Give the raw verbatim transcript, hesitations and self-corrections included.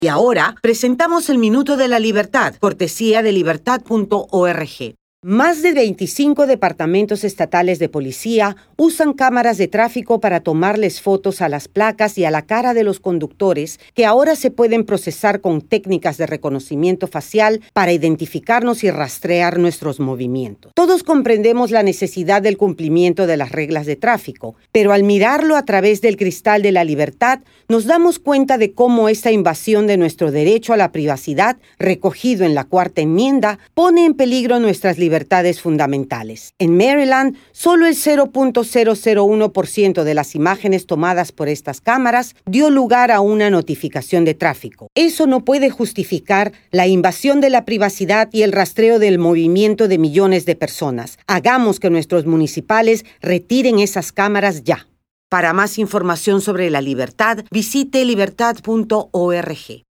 Y ahora presentamos el Minuto de la Libertad, cortesía de libertad punto org. Más de veinticinco departamentos estatales de policía usan cámaras de tráfico para tomarles fotos a las placas y a la cara de los conductores, que ahora se pueden procesar con técnicas de reconocimiento facial para identificarnos y rastrear nuestros movimientos. Todos comprendemos la necesidad del cumplimiento de las reglas de tráfico, pero al mirarlo a través del cristal de la libertad, nos damos cuenta de cómo esta invasión de nuestro derecho a la privacidad, recogido en la Cuarta Enmienda, pone en peligro nuestras libertades libertades fundamentales. En Maryland, solo el cero punto cero cero uno por ciento de las imágenes tomadas por estas cámaras dio lugar a una notificación de tráfico. Eso no puede justificar la invasión de la privacidad y el rastreo del movimiento de millones de personas. Hagamos que nuestros municipales retiren esas cámaras ya. Para más información sobre la libertad, visite libertad punto org.